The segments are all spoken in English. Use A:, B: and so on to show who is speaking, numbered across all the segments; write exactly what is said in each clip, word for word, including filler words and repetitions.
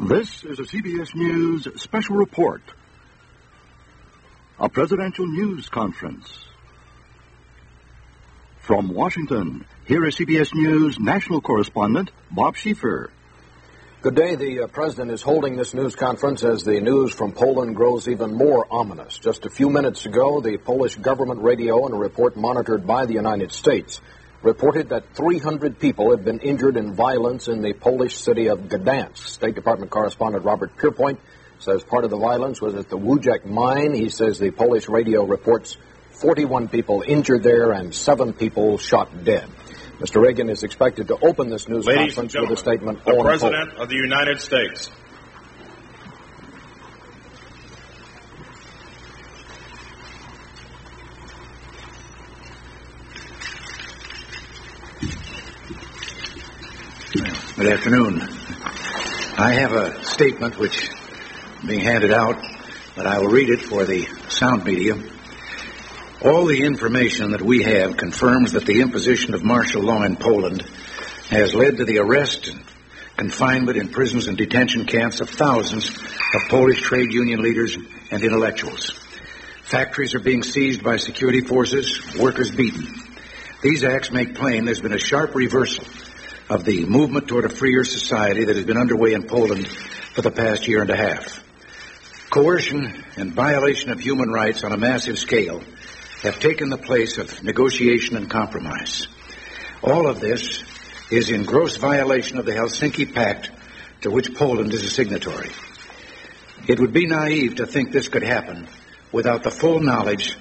A: This is a C B S News special report. A presidential news conference. From Washington, here is C B S News national correspondent Bob Schieffer.
B: Good day. The uh, president is holding this news conference as the news from Poland grows even more ominous. Just a few minutes ago, the Polish government radio, in a report monitored by the United States, reported that three hundred people have been injured in violence in the Polish city of Gdansk. State Department correspondent Robert Pierpoint says part of the violence was at the Wujek mine. He says the Polish radio reports forty-one people injured there and seven people shot dead. Mister Reagan is expected to open this news
C: Ladies
B: conference
C: and
B: with a statement
C: the
B: on
C: President
B: Poland.
C: of the United States.
D: Good afternoon. I have a statement which is being handed out, but I will read it for the sound media. All the information that we have confirms that the imposition of martial law in Poland has led to the arrest and confinement in prisons and detention camps of thousands of Polish trade union leaders and intellectuals. Factories are being seized by security forces, workers beaten. These acts make plain there's been a sharp reversal of the movement toward a freer society that has been underway in Poland for the past year and a half. Coercion and violation of human rights on a massive scale have taken the place of negotiation and compromise. All of this is in gross violation of the Helsinki Pact, to which Poland is a signatory. It would be naive to think this could happen without the full knowledge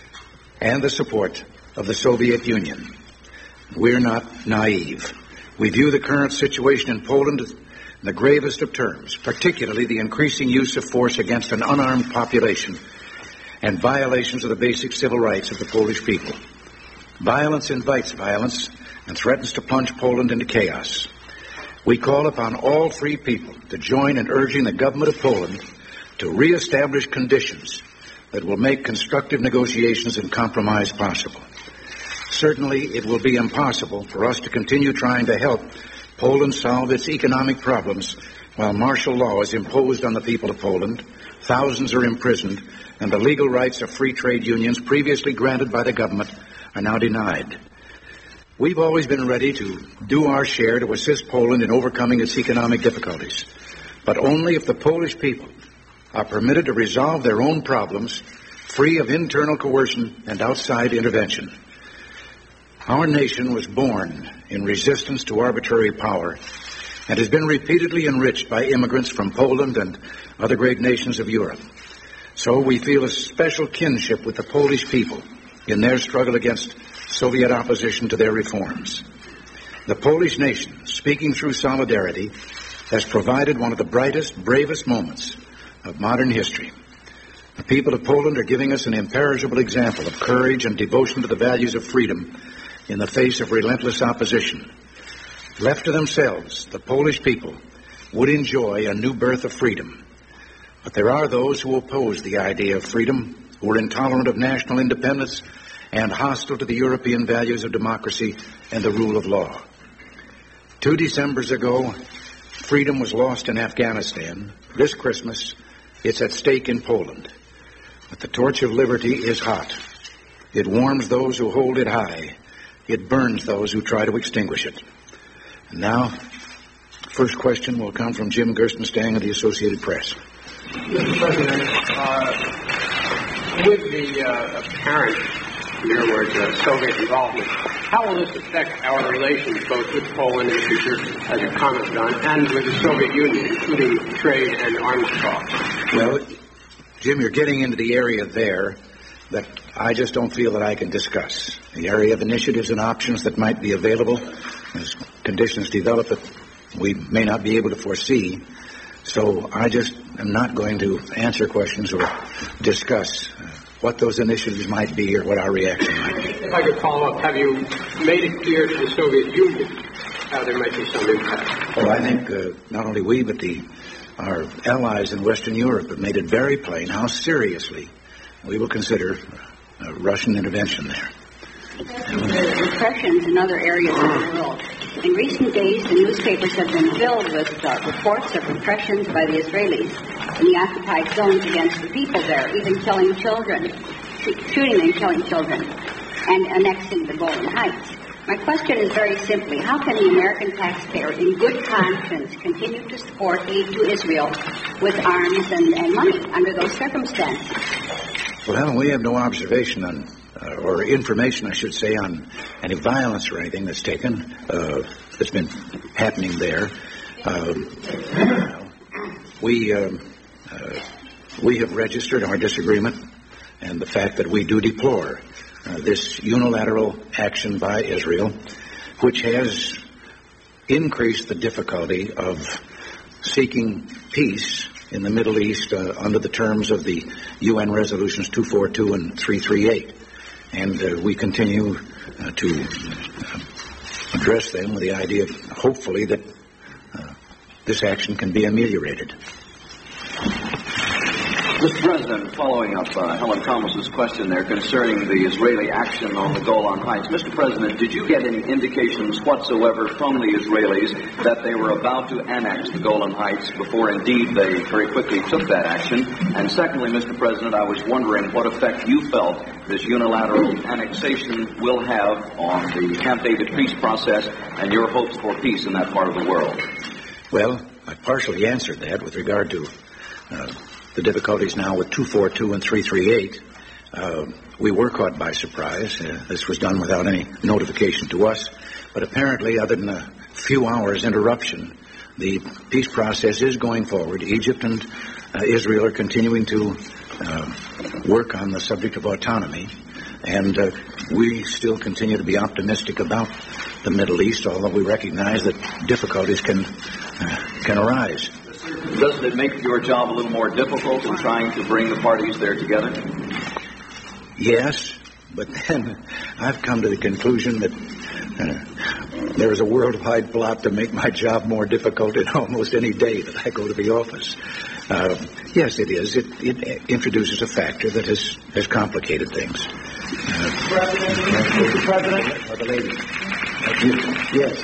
D: and the support of the Soviet Union. We're not naive. We view the current situation in Poland in the gravest of terms, particularly the increasing use of force against an unarmed population and violations of the basic civil rights of the Polish people. Violence invites violence and threatens to plunge Poland into chaos. We call upon all free people to join in urging the government of Poland to reestablish conditions that will make constructive negotiations and compromise possible. Certainly, it will be impossible for us to continue trying to help Poland solve its economic problems while martial law is imposed on the people of Poland, thousands are imprisoned, and the legal rights of free trade unions previously granted by the government are now denied. We've always been ready to do our share to assist Poland in overcoming its economic difficulties, but only if the Polish people are permitted to resolve their own problems free of internal coercion and outside intervention. Our nation was born in resistance to arbitrary power and has been repeatedly enriched by immigrants from Poland and other great nations of Europe. So we feel a special kinship with the Polish people in their struggle against Soviet opposition to their reforms. The Polish nation, speaking through solidarity, has provided one of the brightest, bravest moments of modern history. The people of Poland are giving us an imperishable example of courage and devotion to the values of freedom in the face of relentless opposition. Left to themselves, the Polish people would enjoy a new birth of freedom. But there are those who oppose the idea of freedom, who are intolerant of national independence and hostile to the European values of democracy and the rule of law. Two Decembers ago, freedom was lost in Afghanistan. This Christmas, it's at stake in Poland. But the torch of liberty is hot. It warms those who hold it high. It burns those who try to extinguish it. And now, first question will come from Jim Gerstenstang of the Associated Press.
E: Mister President, uh, with the uh, apparent, in your words, uh, Soviet involvement, how will this affect our relations both with Poland in the future, as you commented on, and with the Soviet Union, including trade and arms talks?
D: Well, Jim, you're getting into the area there that I just don't feel that I can discuss. The area of initiatives and options that might be available as conditions develop that we may not be able to foresee. So I just am not going to answer questions or discuss uh, what those initiatives might be or what our reaction might be.
E: If I could follow up, have you made it clear to the Soviet Union how there might be some impact?
D: Well, I think uh, not only we, but the our allies in Western Europe have made it very plain how seriously we will consider uh, Russian intervention there.
F: The repressions in other areas of the world,
C: In recent days, the newspapers have been filled with uh, reports of repressions by the Israelis in the occupied zones against the people there, even killing children, sh- shooting and killing children, and annexing the Golan Heights. My question is very simply, how can the American taxpayer in good conscience continue to support aid to Israel with arms and, and money under those circumstances?
D: Well, Helen, we have no observation on, uh, or information, I should say, on any violence or anything that's taken, uh, that's been happening there. Uh, we, um, uh, we have registered our disagreement and the fact that we do deplore Uh, this unilateral action by Israel, which has increased the difficulty of seeking peace in the Middle East uh, under the terms of the U N resolutions two forty-two and three thirty-eight. And uh, we continue uh, to uh, address them with the idea of hopefully that uh, this action can be ameliorated.
F: Mister President, following up uh, Helen Thomas's question there concerning the Israeli action on the Golan Heights, Mister President, did you get any indications whatsoever from the Israelis that they were about to annex the Golan Heights before indeed they very quickly took that action? And secondly, Mister President, I was wondering what effect you felt this unilateral annexation will have on the Camp David peace process and your hopes for peace in that part of the world.
D: Well, I partially answered that with regard to uh, the difficulties now with two forty-two and three thirty-eight. Uh, we were caught by surprise. Uh, this was done without any notification to us. But apparently, other than a few hours interruption, the peace process is going forward. Egypt and uh, Israel are continuing to uh, work on the subject of autonomy. And uh, we still continue to be optimistic about the Middle East, although we recognize that difficulties can, uh, can arise.
F: Doesn't it make your job a little more difficult in trying to bring the parties there together?
D: Yes, but then I've come to the conclusion that uh, there is a worldwide plot to make my job more difficult in almost any day that I go to the office. Uh, yes, it is. It, it introduces a factor that has, has complicated things. Uh,
G: Mister President?
D: Or the lady. Yes.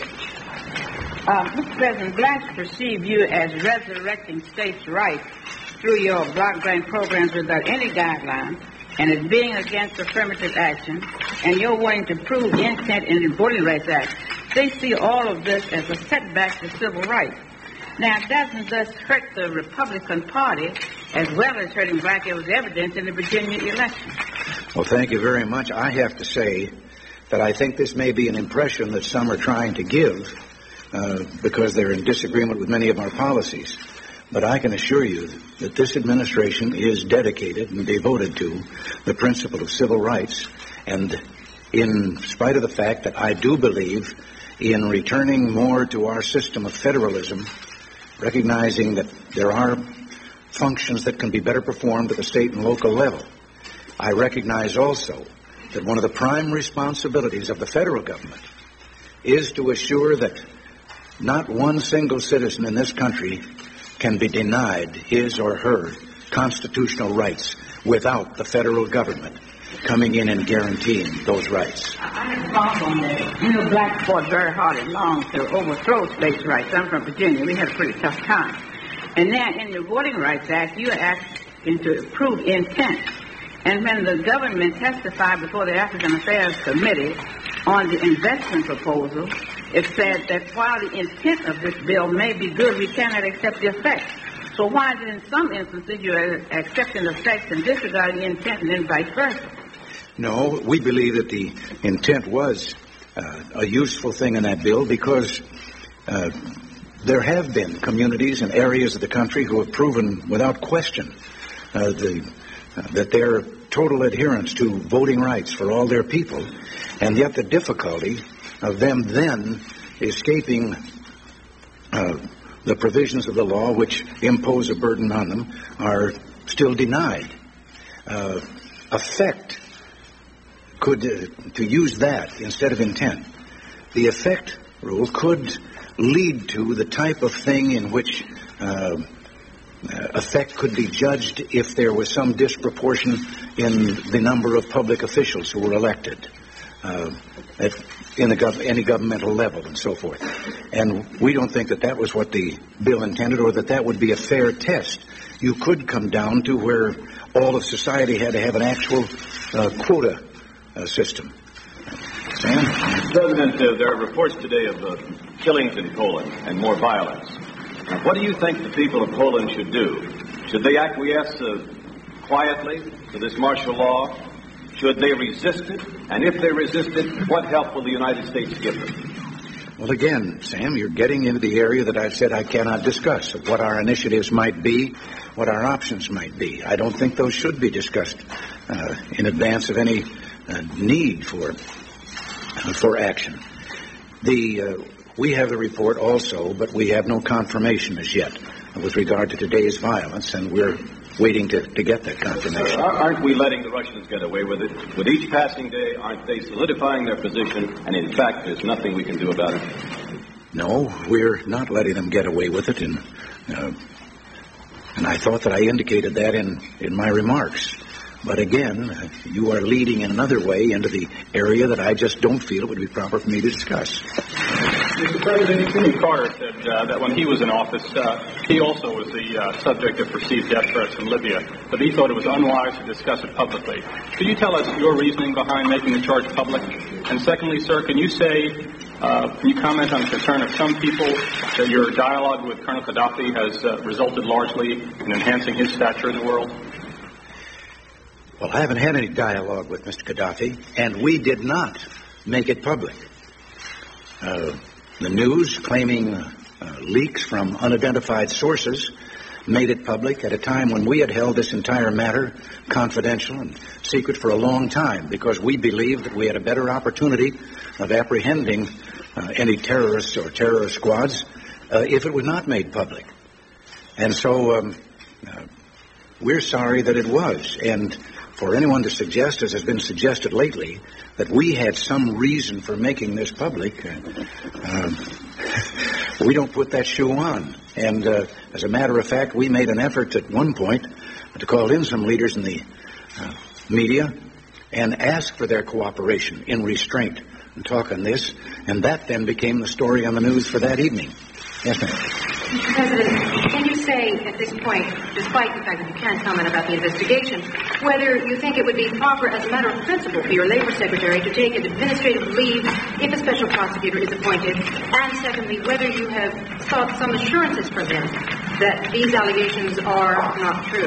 G: Uh, Mister President, blacks perceive you as resurrecting states' rights through your block grant programs without any guidelines, and as being against affirmative action, and you're wanting to prove intent in the Voting Rights Act. They see all of this as a setback to civil rights. Now, doesn't this hurt the Republican Party as well as hurting black evidence in the Virginia election?
D: Well, thank you very much. I have to say that I think this may be an impression that some are trying to give Uh, because they're in disagreement with many of our policies. But I can assure you that this administration is dedicated and devoted to the principle of civil rights. And in spite of the fact that I do believe in returning more to our system of federalism, recognizing that there are functions that can be better performed at the state and local level, I recognize also that one of the prime responsibilities of the federal government is to assure that not one single citizen in this country can be denied his or her constitutional rights without the federal government coming in and guaranteeing those rights.
G: I have a thought on that. You know, blacks fought very hard and long to overthrow states' rights. I'm from Virginia. We had a pretty tough time. And now in the Voting Rights Act, you are asking to prove intent. And when the government testified before the African Affairs Committee on the investment proposal, it said that while the intent of this bill may be good, we cannot accept the effect. So why is it in some instances you are accepting the effects and disregarding the intent and then vice versa?
D: No, we believe that the intent was uh, a useful thing in that bill because uh, there have been communities and areas of the country who have proven without question uh, the, uh, that their total adherence to voting rights for all their people, and yet the difficulty of them then escaping uh, the provisions of the law which impose a burden on them are still denied. Uh, effect could, uh, to use that instead of intent, the effect rule could lead to the type of thing in which uh, effect could be judged if there was some disproportion in the number of public officials who were elected. uh, at in the gov- any governmental level and so forth. And we don't think that that was what the bill intended, or that that would be a fair test. You could come down to where all of society had to have an actual uh, quota uh, system. Sam?
H: President, uh, there are reports today of uh, killings in Poland and more violence. Now, what do you think the people of Poland should do? Should they acquiesce uh, quietly to this martial law? Should they resist it? And if they resist it, what help will the United States give them?
D: Well, again, Sam, you're getting into the area that I've said I cannot discuss, of what our initiatives might be, what our options might be. I don't think those should be discussed uh, in advance of any uh, need for uh, for action. The uh, we have the report also, but we have no confirmation as yet with regard to today's violence, and we're waiting to, to get that confirmation.
H: Aren't we letting the Russians get away with it? With each passing day, aren't they solidifying their position, and in fact, there's nothing we can do about it?
D: No, we're not letting them get away with it, and, uh, and I thought that I indicated that in, in my remarks. But again, you are leading in another way into the area that I just don't feel it would be proper for me to discuss.
I: Mister President, Jimmy Carter said uh, that when he was in office, uh, he also was the uh, subject of perceived death threats in Libya, but he thought it was unwise to discuss it publicly. Could you tell us your reasoning behind making the charge public? And secondly, sir, can you say, uh, can you comment on the concern of some people that your dialogue with Colonel Gaddafi has uh, resulted largely in enhancing his stature in the world?
D: Well, I haven't had any dialogue with Mister Gaddafi, and we did not make it public. Uh, the news claiming uh, uh, leaks from unidentified sources made it public at a time when we had held this entire matter confidential and secret for a long time, because we believed that we had a better opportunity of apprehending uh, any terrorists or terrorist squads uh, if it was not made public. And so um, uh, we're sorry that it was. And for anyone to suggest, as has been suggested lately, that we had some reason for making this public, uh, uh, we don't put that shoe on. And uh, as a matter of fact, we made an effort at one point to call in some leaders in the uh, media and ask for their cooperation in restraint and talk on this, and that then became the story on the news for that evening. Yes, ma'am.
J: Mister President, can you say at this point, despite the fact that you can't comment about the investigation, whether you think it would be proper as a matter of principle for your Labor Secretary to take an administrative leave if a special prosecutor is appointed, and secondly, whether you have sought some assurances from him that these allegations are not true?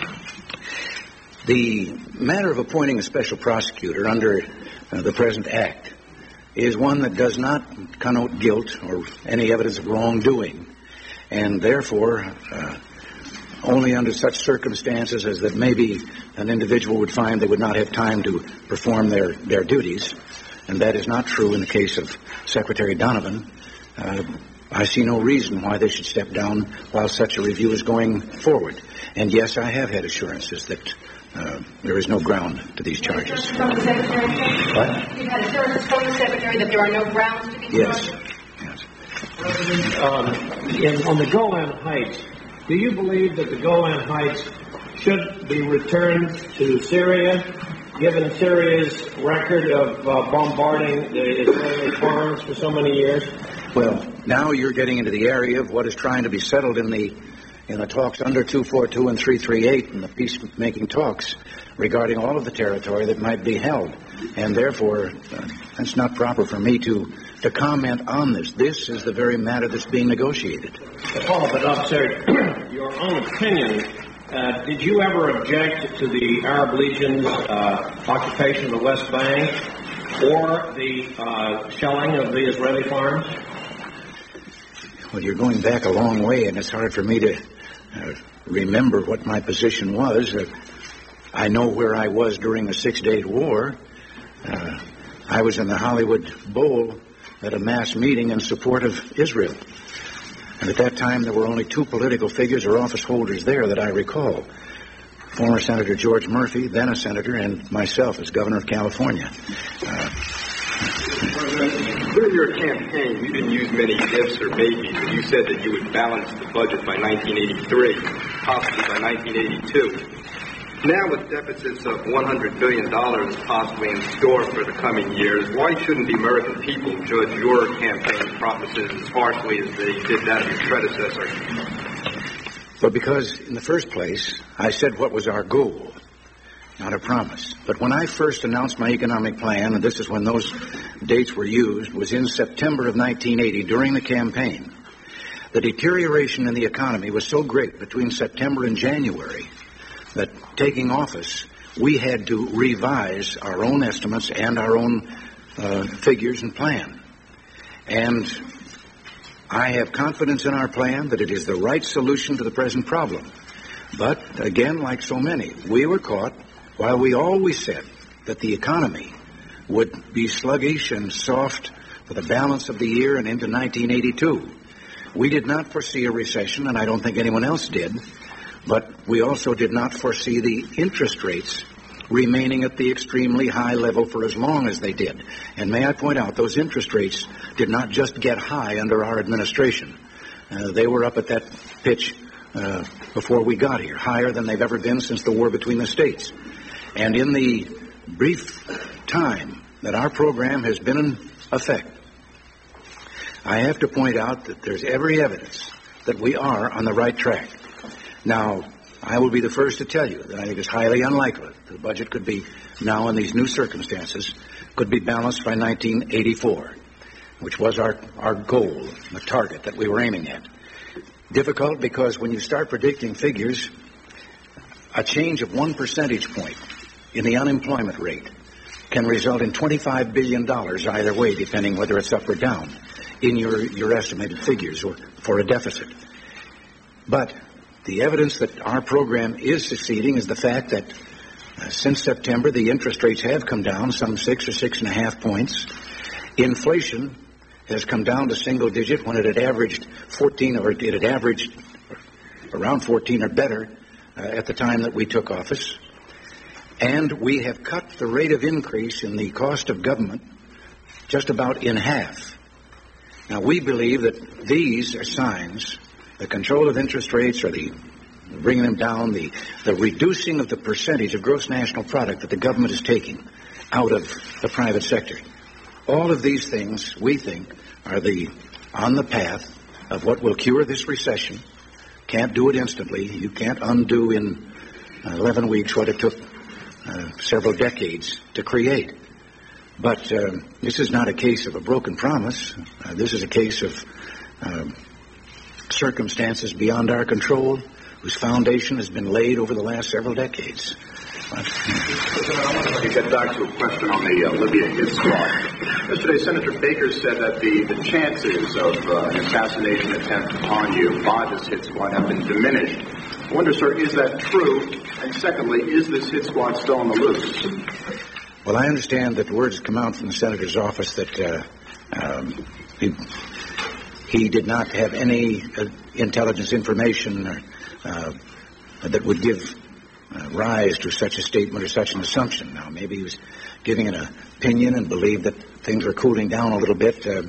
D: The matter of appointing a special prosecutor under uh, the present act is one that does not connote guilt or any evidence of wrongdoing, and therefore uh, only under such circumstances as that maybe an individual would find they would not have time to perform their, their duties, and that is not true in the case of Secretary Donovan. Uh, I see no reason why they should step down while such a review is going forward. And yes, I have had assurances that Uh, there is no ground to these charges.
J: From the Secretary?
D: What?
J: You've had assurances from the Secretary that there are no grounds to be
D: Yes.
J: charged?
D: Yes.
K: Um, in, on the Golan Heights, do you believe that the Golan Heights should be returned to Syria, given Syria's record of uh, bombarding the Israeli farms for so many years?
D: Well, now you're getting into the area of what is trying to be settled in the in the talks under two forty-two and three thirty-eight and the peacemaking talks regarding all of the territory that might be held. And therefore, uh, it's not proper for me to, to comment on this. This is the very matter that's being negotiated.
K: To follow it up, sir, your own opinion, uh, did you ever object to the Arab Legion's uh, occupation of the West Bank or the uh, shelling of the Israeli farms?
D: Well, you're going back a long way, and it's hard for me to uh, remember what my position was. Uh, I know where I was during the Six-Day War. Uh, I was in the Hollywood Bowl at a mass meeting in support of Israel. And at that time, there were only two political figures or office holders there that I recall. Former Senator George Murphy, then a senator, and myself as governor of California. Uh,
L: During your campaign, you didn't use many ifs or maybes, and you said that you would balance the budget by nineteen eighty-three, possibly by nineteen eighty-two. Now with deficits of one hundred billion dollars possibly in store for the coming years, why shouldn't the American people judge your campaign promises as harshly as they did that of your predecessor?
D: Well, because in the first place, I said what was our goal, not a promise. But when I first announced my economic plan, and this is when those dates were used, was in September of nineteen eighty during the campaign. The deterioration in the economy was so great between September and January that taking office, we had to revise our own estimates and our own uh, figures and plan. And I have confidence in our plan that it is the right solution to the present problem. But, again, like so many, we were caught while we always said that the economy would be sluggish and soft for the balance of the year and into nineteen eighty-two. We did not foresee a recession, and I don't think anyone else did. But we also did not foresee the interest rates remaining at the extremely high level for as long as they did. And may I point out, those interest rates did not just get high under our administration. Uh, they were up at that pitch uh, before we got here, higher than they've ever been since the war between the states. And in the brief time that our program has been in effect, I have to point out that there's every evidence that we are on the right track. Now, I will be the first to tell you that I think it's highly unlikely that the budget could be, now in these new circumstances, could be balanced by nineteen eighty-four, which was our, our goal, the target that we were aiming at. Difficult because when you start predicting figures, a change of one percentage point in the unemployment rate can result in twenty-five billion dollars either way, depending whether it's up or down, in your, your estimated figures or for a deficit. But the evidence that our program is succeeding is the fact that uh, since September, the interest rates have come down some six or six and a half points. Inflation has come down to single digit when it had averaged fourteen, or it had averaged around fourteen or better uh, at the time that we took office. And we have cut the rate of increase in the cost of government just about in half. Now, we believe that these are signs, the control of interest rates or the bringing them down, the, the reducing of the percentage of gross national product that the government is taking out of the private sector. All of these things, we think, are the on the path of what will cure this recession. Can't do it instantly. You can't undo in uh, eleven weeks what it took uh, several decades to create. But uh, this is not a case of a broken promise. Uh, this is a case of uh, circumstances beyond our control, whose foundation has been laid over the last several decades.
M: I want to get back to a question on the uh, Libya hit squad. Yesterday, Senator Baker said that the, the chances of uh, an assassination attempt upon you by this hit squad have been diminished. I wonder, sir, is that true? And secondly, is this hit squad still on the loose?
D: Well, I understand that words come out from the senator's office that uh, um, he, he did not have any uh, intelligence information or, uh, that would give uh, rise to such a statement or such an assumption. Now, maybe he was giving an opinion and believed that things were cooling down a little bit. Uh,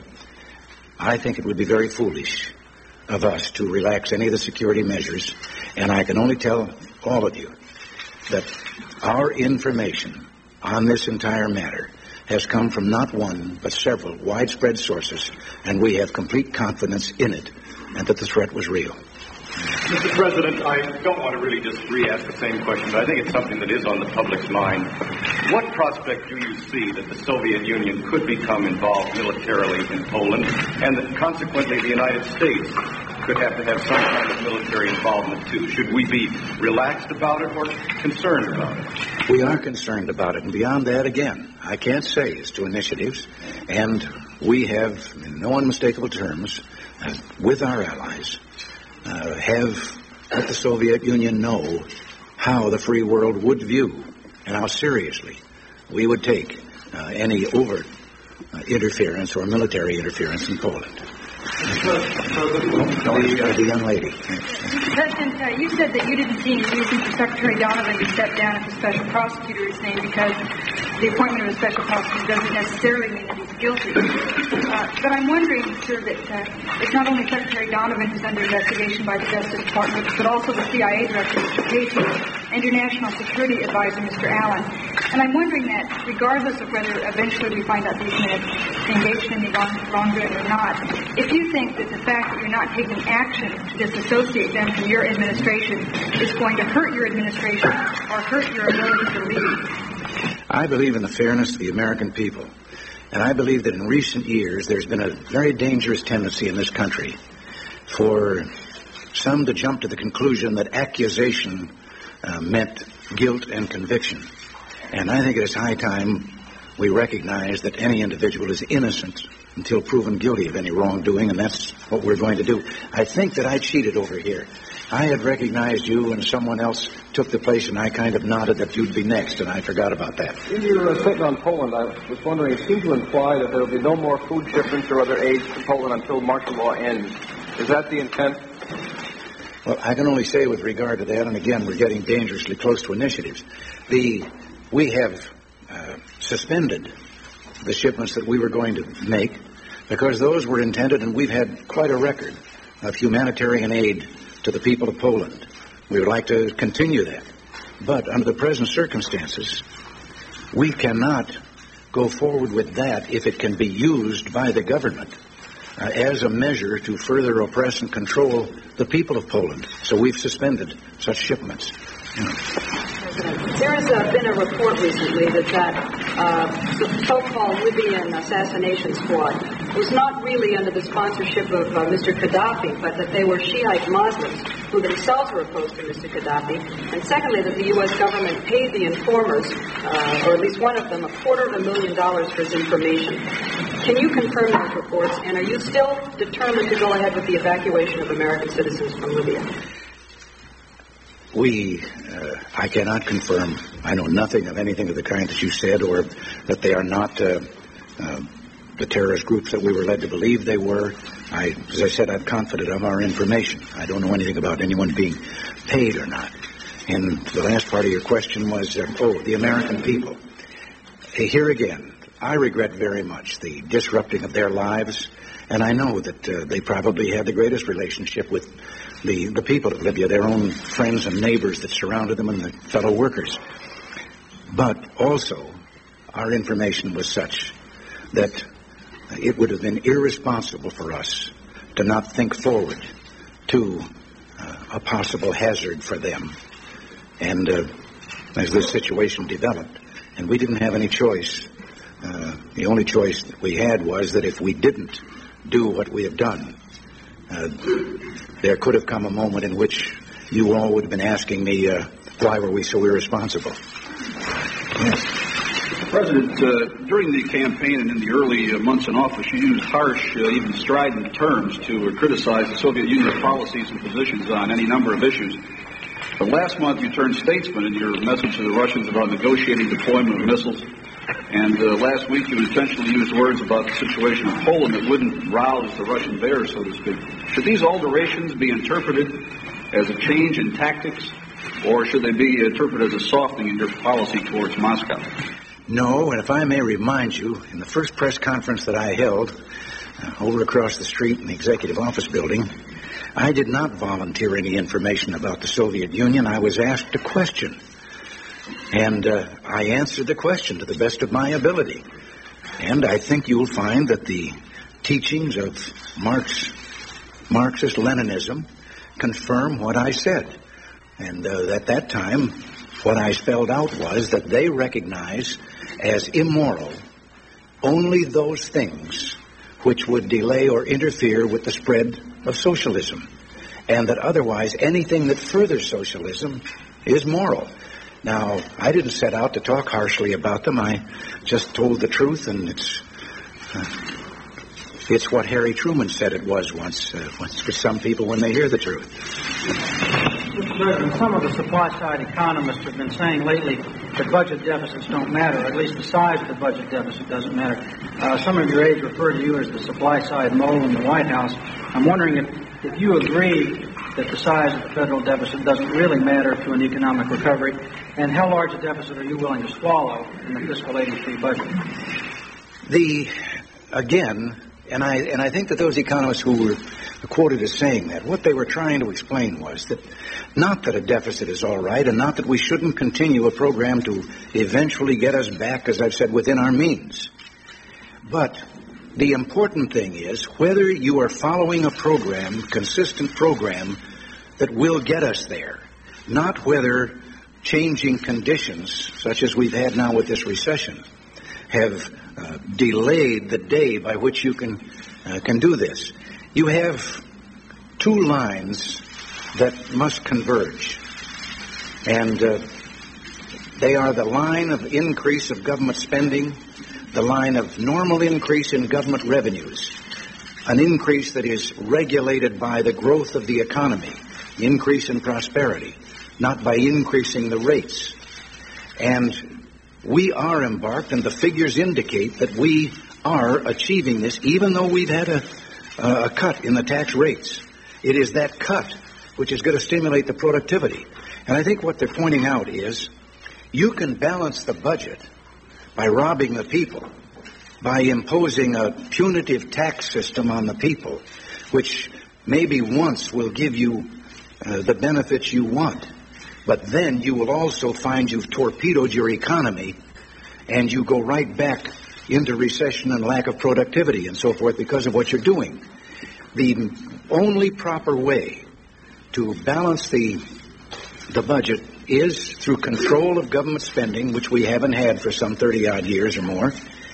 D: I think it would be very foolish of us to relax any of the security measures, and I can only tell all of you that our information on this entire matter has come from not one, but several widespread sources, and we have complete confidence in it, and that the threat was real.
I: Mister President, I don't want to really just re-ask the same question, but I think it's something that is on the public's mind. What prospect do you see that the Soviet Union could become involved militarily in Poland, and that consequently the United States could have to have some kind of military involvement too? Should we be relaxed about it or concerned about it?
D: We are concerned about it, and beyond that, again, I can't say as to initiatives, and we have, in no unmistakable terms, uh, with our allies, uh, have let the Soviet Union know how the free world would view and how seriously we would take uh, any overt uh, interference or military interference in Poland. The, uh, the young lady.
N: Mister President, uh, you said that you didn't see any reason for Secretary Donovan to step down if the special prosecutor is named because the appointment of a special prosecutor doesn't necessarily mean that he's guilty. Uh, but I'm wondering, sir, that uh, it's not only Secretary Donovan who's under investigation by the Justice Department, but also the C I A Director, Mister Casey, and your National Security Advisor, Mister Allen. And I'm wondering that, regardless of whether eventually we find out these men engaged in any wrong, wrongdoing or not, if you think that the fact that you're not taking action to disassociate them from your administration is going to hurt your administration or hurt your ability to lead.
D: I believe in the fairness of the American people. And I believe that in recent years there's been a very dangerous tendency in this country for some to jump to the conclusion that accusation uh, meant guilt and conviction. And I think it is high time we recognize that any individual is innocent until proven guilty of any wrongdoing, and that's what we're going to do. I think that I cheated over here. I had recognized you and someone else took the place, and I kind of nodded that you'd be next, and I forgot about that.
O: In your uh, statement on Poland, I was wondering, it seemed to imply that there will be no more food shipments or other aid to Poland until martial law ends. Is that the intent?
D: Well, I can only say with regard to that, and again, we're getting dangerously close to initiatives. The we have uh, suspended the shipments that we were going to make because those were intended, and we've had quite a record of humanitarian aid to the people of Poland. We would like to continue that. But under the present circumstances, we cannot go forward with that if it can be used by the government uh, as a measure to further oppress and control the people of Poland. So we've suspended such shipments. You know.
P: There has uh, been a report recently that that uh, the so-called Libyan assassination squad was not really under the sponsorship of uh, Mister Gaddafi, but that they were Shiite Muslims who themselves were opposed to Mister Gaddafi. And secondly, that the U S government paid the informers, uh, or at least one of them, a quarter of a million dollars for his information. Can you confirm those reports, and are you still determined to go ahead with the evacuation of American citizens from Libya?
D: We, uh, I cannot confirm. I know nothing of anything of the kind that you said, or that they are not uh, uh, the terrorist groups that we were led to believe they were. I, as I said, I'm confident of our information. I don't know anything about anyone being paid or not. And the last part of your question was, uh, oh, the American people. Uh, here again, I regret very much the disrupting of their lives, and I know that uh, they probably had the greatest relationship with the, the people of Libya, their own friends and neighbors that surrounded them and the fellow workers. But also, our information was such that it would have been irresponsible for us to not think forward to uh, a possible hazard for them. And uh, as this situation developed, and we didn't have any choice, uh, the only choice that we had was that if we didn't do what we have done, uh, there could have come a moment in which you all would have been asking me, uh, why were we so irresponsible? Yes.
Q: President, uh, during the campaign and in the early uh, months in office, you used harsh, uh, even strident terms to uh, criticize the Soviet Union's policies and positions on any number of issues. But last month, you turned statesman in your message to the Russians about negotiating deployment of missiles. And uh, last week, you intentionally used words about the situation in Poland that wouldn't rouse the Russian bear, so to speak. Should these alterations be interpreted as a change in tactics, or should they be interpreted as a softening in your policy towards Moscow?
D: No, and if I may remind you, in the first press conference that I held uh, over across the street in the Executive Office Building, I did not volunteer any information about the Soviet Union. I was asked a question, and uh, I answered the question to the best of my ability. And I think you'll find that the teachings of Marx, Marxist-Leninism confirm what I said. And uh, at that time, what I spelled out was that they recognize as immoral only those things which would delay or interfere with the spread of socialism, and that otherwise anything that furthers socialism is moral. Now, I didn't set out to talk harshly about them. I just told the truth, and it's uh, it's what Harry Truman said it was once, uh, once for some people when they hear the truth.
R: Mister President, some of the supply-side economists have been saying lately that budget deficits don't matter, or at least the size of the budget deficit doesn't matter. Uh, some of your aides refer to you as the supply-side mole in the White House. I'm wondering if, if you agree that the size of the federal deficit doesn't really matter to an economic recovery, and how large a deficit are you willing to swallow in the fiscal eighty-three budget?
D: The again, and I and I think that those economists who were quoted as saying that, what they were trying to explain was that not that a deficit is all right, and not that we shouldn't continue a program to eventually get us back, as I've said, within our means. But the important thing is whether you are following a program, consistent program, that will get us there, not whether changing conditions, such as we've had now with this recession, have uh, delayed the day by which you can uh, can do this. You have two lines that must converge, and uh, they are the line of increase of government spending, the line of normal increase in government revenues, an increase that is regulated by the growth of the economy, increase in prosperity, not by increasing the rates. And we are embarked, and the figures indicate that we are achieving this, even though we've had a, a cut in the tax rates. It is that cut which is going to stimulate the productivity. And I think what they're pointing out is you can balance the budget by robbing the people, by imposing a punitive tax system on the people, which maybe once will give you uh, the benefits you want. But then you will also find you've torpedoed your economy, and you go right back into recession and lack of productivity and so forth because of what you're doing. The only proper way to balance the the budget is through control of government spending, which we haven't had for some thirty-odd years or more,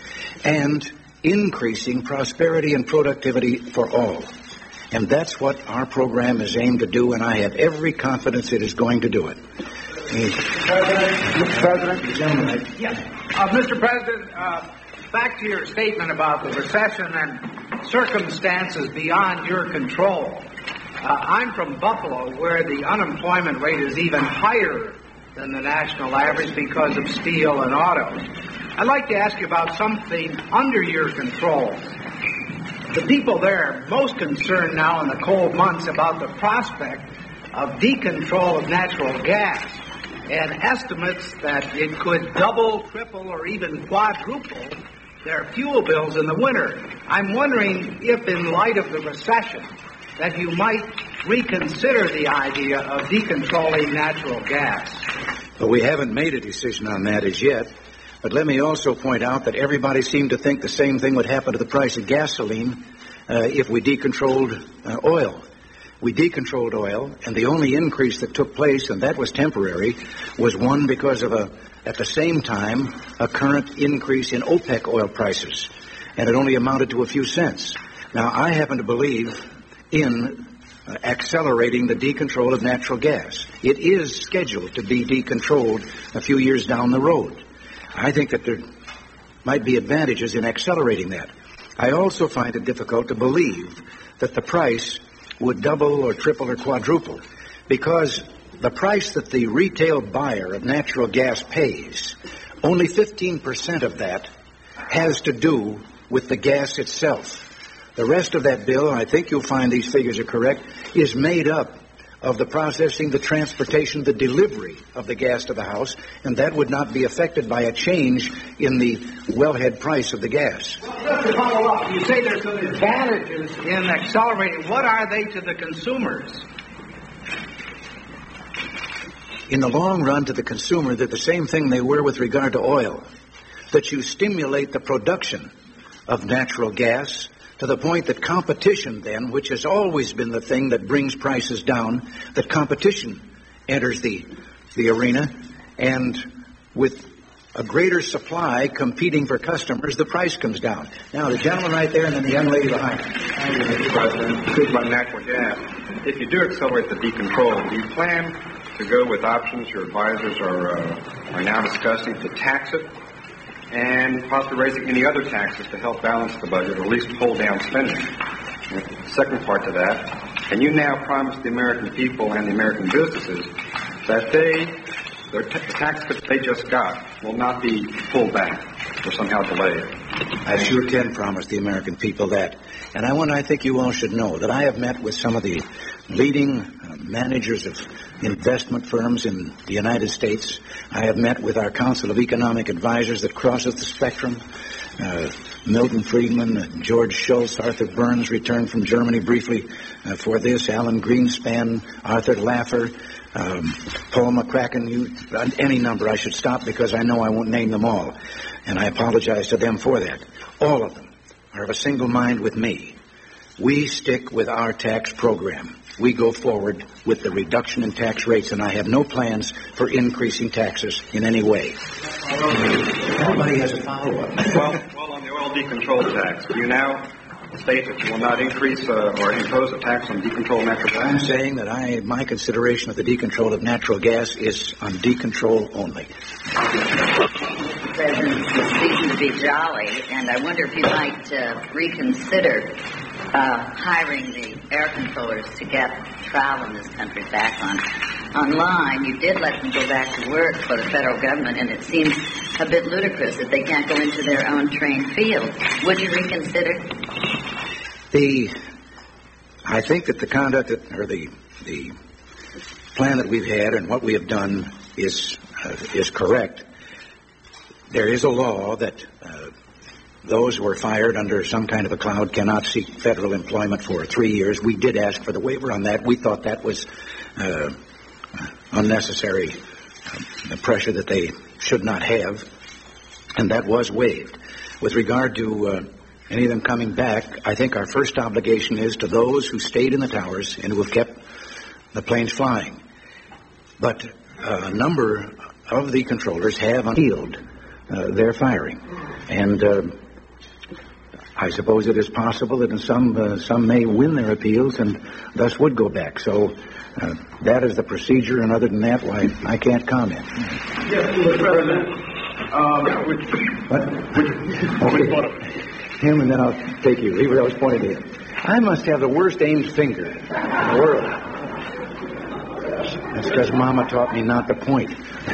D: and increasing prosperity and productivity for all. And that's what our program is aimed to do, and I have every confidence it is going to do it.
R: Mister President, the gentleman. Yes. Uh, Mister President, uh, back to your statement about the recession and circumstances beyond your control. Uh, I'm from Buffalo, where the unemployment rate is even higher than the national average because of steel and autos. I'd like to ask you about something under your control. The people there are most concerned now in the cold months about the prospect of decontrol of natural gas, and estimates that it could double, triple, or even quadruple their fuel bills in the winter. I'm wondering if, in light of the recession, that you might reconsider the idea of decontrolling natural gas.
D: Well, we haven't made a decision on that as yet. But let me also point out that everybody seemed to think the same thing would happen to the price of gasoline uh, if we decontrolled uh, oil. We decontrolled oil, and the only increase that took place, and that was temporary, was one because of a, at the same time, a current increase in OPEC oil prices, and it only amounted to a few cents. Now, I happen to believe in uh, accelerating the decontrol of natural gas. It is scheduled to be decontrolled a few years down the road. I think that there might be advantages in accelerating that. I also find it difficult to believe that the price would double or triple or quadruple, because the price that the retail buyer of natural gas pays, only fifteen percent of that has to do with the gas itself. The rest of that bill, and I think you'll find these figures are correct, is made up of the processing, the transportation, the delivery of the gas to the house, and that would not be affected by a change in the wellhead price of the gas.
R: Well, just to follow up, you say there's some advantages in accelerating. What are they to the consumers?
D: In the long run, to the consumer, they're the same thing they were with regard to oil, that you stimulate the production of natural gas to the point that competition then, which has always been the thing that brings prices down, that competition enters the the arena, and with a greater supply competing for customers, the price comes down. Now, the gentleman right there and then the young lady behind him.
S: Thank you, Mister President. Speak about natural gas. If you do accelerate the decontrol, do you plan to go with options your advisors are, uh, are now discussing to tax it, and possibly raising any other taxes to help balance the budget, or at least pull down spending? And the second part to that, can you now promise the American people and the American businesses that they, their t- the tax cuts they just got will not be pulled back or somehow delayed?
D: I sure can promise the American people that. And I want, I think you all should know that I have met with some of the leading uh, managers of investment firms in the United States. I have met with our Council of Economic Advisors that crosses the spectrum. Uh, Milton Friedman, uh, George Schultz, Arthur Burns returned from Germany briefly uh, for this, Alan Greenspan, Arthur Laffer, um, Paul McCracken, you, uh, any number. I should stop because I know I won't name them all, and I apologize to them for that. All of them are of a single mind with me. We stick with our tax program. We go forward with the reduction in tax rates, and I have no plans for increasing taxes in any way. Everybody has a follow-up.
S: Well, well, on the oil decontrol tax, do you now state that you will not increase uh, or impose a tax on decontrolled natural gas?
D: I'm saying that I, my consideration of the decontrol of natural gas is on decontrol only.
T: Mister President, it's speaking to be jolly, and I wonder if you might uh, reconsider uh, hiring the air controllers to get travel in this country back on online. You did let them go back to work for the federal government, and it seems a bit ludicrous that they can't go into their own trained field. Would you reconsider?
D: The, I think that the conduct that, or the the plan that we've had and what we have done is uh, is correct. There is a law that uh, those who are fired under some kind of a cloud cannot seek federal employment for three years. We did ask for the waiver on that. We thought that was uh, unnecessary uh, pressure that they should not have, and that was waived. With regard to uh, any of them coming back, I think our first obligation is to those who stayed in the towers and who have kept the planes flying. But uh, a number of the controllers have appealed uh, their firing, and uh, I suppose it is possible that in some uh, some may win their appeals and thus would go back. So uh, that is the procedure, and other than that, why, I can't comment.
K: Yes, Mister President. Um, which,
D: what? Which, okay. Him, and then I'll take you. Leave where I was pointing to him. I must have the worst aimed finger in the world. That's because Mama taught me not to point.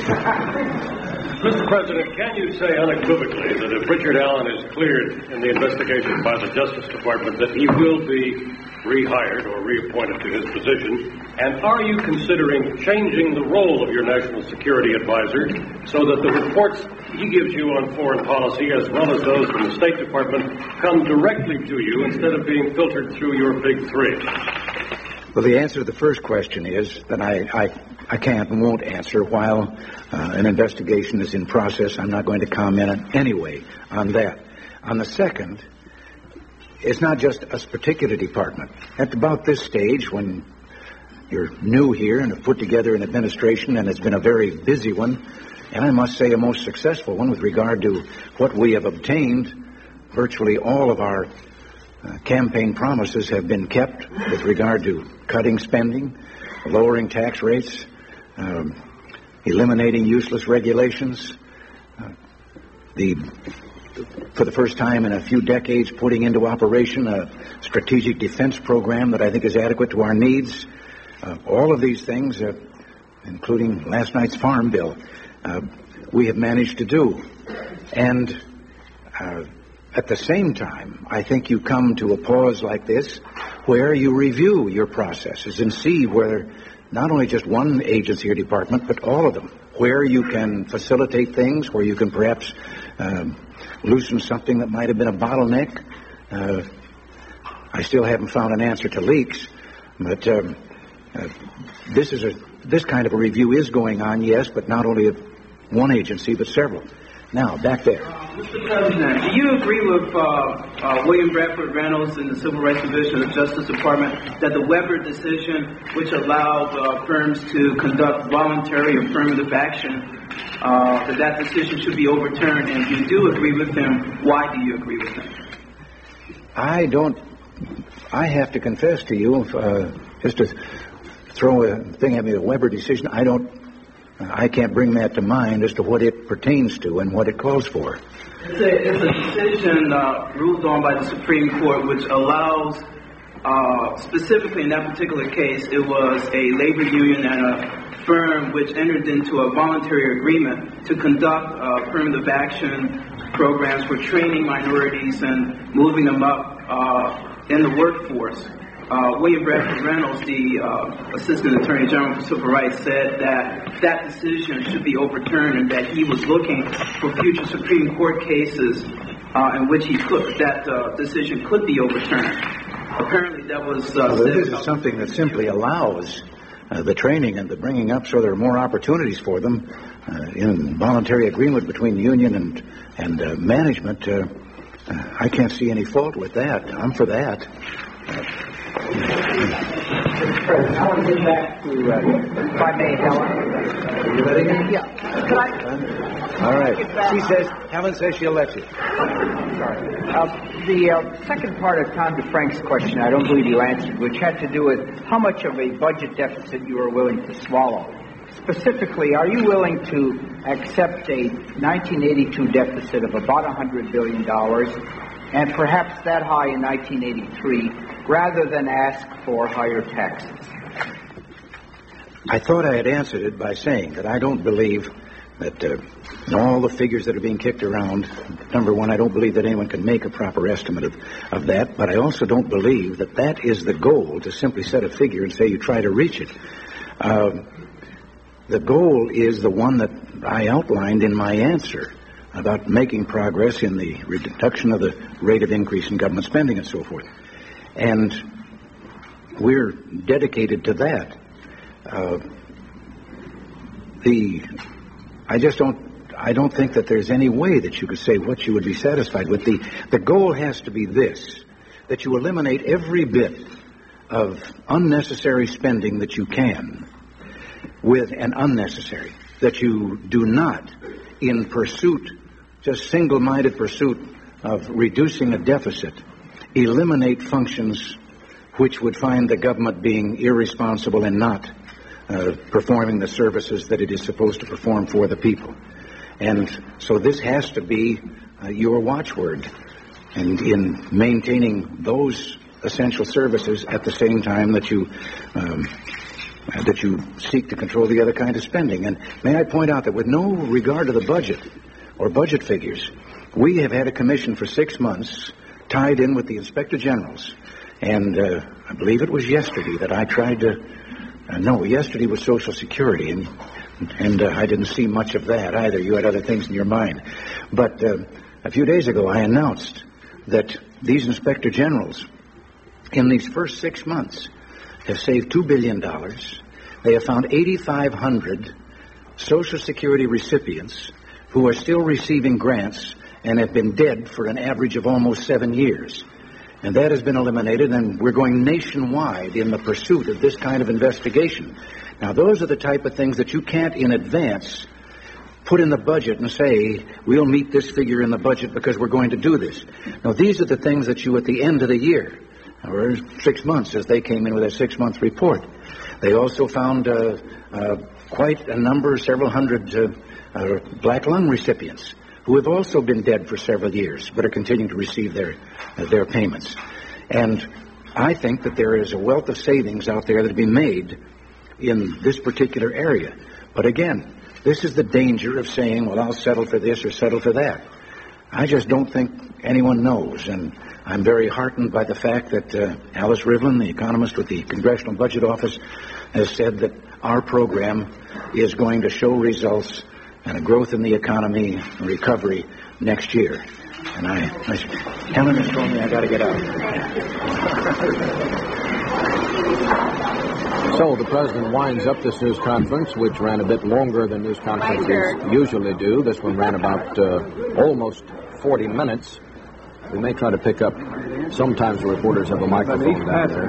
U: Mister President, can you say unequivocally that if Richard Allen is cleared in the investigation by the Justice Department that he will be rehired or reappointed to his position? And are you considering changing the role of your national security advisor so that the reports he gives you on foreign policy, as well as those from the State Department, come directly to you instead of being filtered through your big three?
D: Well, the answer to the first question is that I, I, I can't and won't answer while uh, an investigation is in process. I'm not going to comment in any way on that. On the second, it's not just a particular department. At about this stage, when you're new here and have put together an administration, and it's been a very busy one, and I must say a most successful one with regard to what we have obtained, virtually all of our Uh, campaign promises have been kept with regard to cutting spending, lowering tax rates, um, eliminating useless regulations, uh, the for the first time in a few decades putting into operation a strategic defense program that I think is adequate to our needs. Uh, all of these things, uh, including last night's farm bill, uh, we have managed to do. And uh, At the same time, I think you come to a pause like this where you review your processes and see where not only just one agency or department, but all of them, where you can facilitate things, where you can perhaps um, loosen something that might have been a bottleneck. Uh, I still haven't found an answer to leaks, but um, uh, this is a this kind of a review is going on, yes, but not only of one agency, but several. Now, back there.
V: Uh, Mister President, do you agree with uh, uh, William Bradford Reynolds in the Civil Rights Division of the Justice Department that the Weber decision, which allowed uh, firms to conduct voluntary affirmative action, uh, that that decision should be overturned? And if you do agree with him, why do you agree with him?
D: I don't. I have to confess to you, uh, just to throw a thing at me, the Weber decision, I don't. I can't bring that to mind as to what it pertains to and what it calls for.
V: It's a, it's a decision uh, ruled on by the Supreme Court which allows, uh, specifically in that particular case, it was a labor union and a firm which entered into a voluntary agreement to conduct uh, affirmative action programs for training minorities and moving them up uh, in the workforce. uh, William Bradford Reynolds, the uh, Assistant Attorney General for Civil Rights, said that that decision should be overturned and that he was looking for future Supreme Court cases uh, in which he could, that uh, decision could be overturned. Apparently that was... Uh,
D: well, this is something that simply allows uh, the training and the bringing up so there are more opportunities for them uh, in voluntary agreement between the union and, and uh, management. Uh, uh, I can't see any fault with that. I'm for that.
A: I want to get back to, uh, if I may, Helen.
D: Are you ready?
A: Yeah. Could I?
D: All right. She says, Helen says she'll let you.
A: Sorry. Uh, the uh, second part of Tom DeFrank's question, I don't believe you answered, which had to do with how much of a budget deficit you are willing to swallow. Specifically, are you willing to accept a nineteen eighty-two deficit of about one hundred billion dollars and perhaps that high in nineteen eighty-three, rather than ask for higher taxes?
D: I thought I had answered it by saying that I don't believe that uh, in all the figures that are being kicked around, number one, I don't believe that anyone can make a proper estimate of, of that, but I also don't believe that that is the goal, to simply set a figure and say you try to reach it. Uh, the goal is the one that I outlined in my answer about making progress in the reduction of the rate of increase in government spending and so forth. And we're dedicated to that. Uh, the, I just don't, I don't think that there's any way that you could say what you would be satisfied with. The, the goal has to be this, that you eliminate every bit of unnecessary spending that you can with an unnecessary, that you do not, in pursuit, just single-minded pursuit of reducing a deficit, eliminate functions which would find the government being irresponsible and not uh, performing the services that it is supposed to perform for the people. And so this has to be uh, your watchword, and in maintaining those essential services at the same time that you um, that you seek to control the other kind of spending. And may I point out that with no regard to the budget or budget figures, we have had a commission for six months tied in with the Inspector Generals. And uh, I believe it was yesterday that I tried to, uh, no, yesterday was Social Security, and and uh, I didn't see much of that either. You had other things in your mind. But uh, a few days ago I announced that these Inspector Generals, in these first six months, have saved two billion dollars. They have found eighty-five hundred Social Security recipients who are still receiving grants and have been dead for an average of almost seven years. And that has been eliminated, and we're going nationwide in the pursuit of this kind of investigation. Now, those are the type of things that you can't in advance put in the budget and say, we'll meet this figure in the budget because we're going to do this. Now, these are the things that you, at the end of the year, or six months, as they came in with a six-month report. They also found uh, uh, quite a number, several hundred uh, uh, black lung recipients who have also been dead for several years but are continuing to receive their uh, their payments. And I think that there is a wealth of savings out there that have been made in this particular area. But again, this is the danger of saying, well, I'll settle for this or settle for that. I just don't think anyone knows, and I'm very heartened by the fact that uh, Alice Rivlin, the economist with the Congressional Budget Office, has said that our program is going to show results and a growth in the economy and recovery next year. And I, I Helen has told me I got to get out.
B: So the president winds up this news conference, which ran a bit longer than news conferences usually do. This one ran about uh, almost forty minutes. We may try to pick up. Sometimes the reporters have a microphone down there.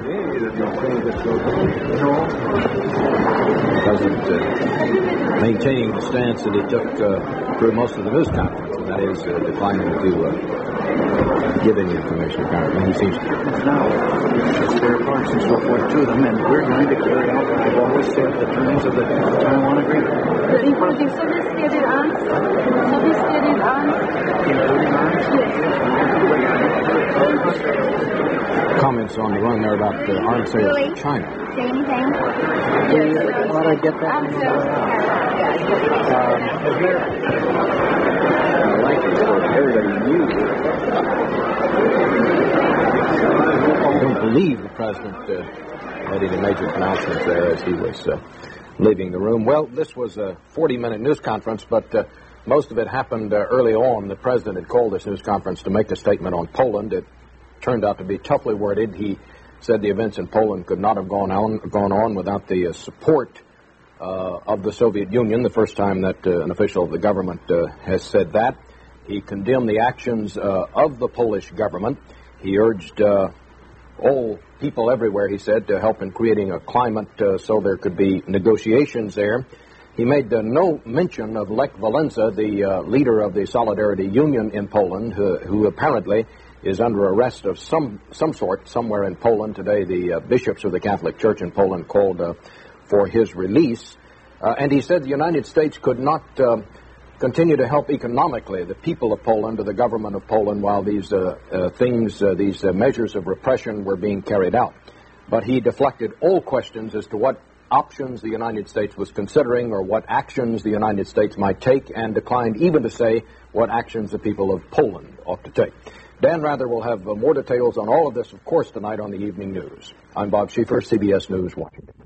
B: The president uh, maintaining the stance that he took uh, through most of the news conference, and that is uh, declining to uh, give any information, apparently. He seems to.
D: Now, there are parts and so forth to them, and we're going to carry out what I've always said, the terms of the Taiwan Agreement.
W: Including sophisticated arms? Sophisticated arms?
D: Including arms?
B: Comments on the run there about the arms sales
W: Really?
B: to China.
W: Same thing?
B: Yes. How did I get that?
W: Arms sales to
B: I like this, so everybody knew. I don't believe the president uh, made any major pronouncements there as he was uh, leaving the room. Well, this was a forty-minute news conference, but uh, most of it happened uh, early on. The president had called this news conference to make a statement on Poland. It turned out to be toughly worded. He said the events in Poland could not have gone on, gone on without the uh, support uh, of the Soviet Union, the first time that uh, an official of the government uh, has said that. He condemned the actions uh, of the Polish government. He urged uh, all people everywhere, he said, to help in creating a climate uh, so there could be negotiations there. He made uh, no mention of Lech Walesa, the uh, leader of the Solidarity Union in Poland, who, who apparently is under arrest of some some sort somewhere in Poland. Today, the uh, bishops of the Catholic Church in Poland called uh, for his release. Uh, and he said the United States could not uh, continue to help economically the people of Poland or the government of Poland while these uh, uh, things, uh, these uh, measures of repression were being carried out. But he deflected all questions as to what options the United States was considering or what actions the United States might take, and declined even to say what actions the people of Poland ought to take. Dan Rather will have uh, more details on all of this, of course, tonight on the Evening News. I'm Bob Schieffer, C B S News, Washington.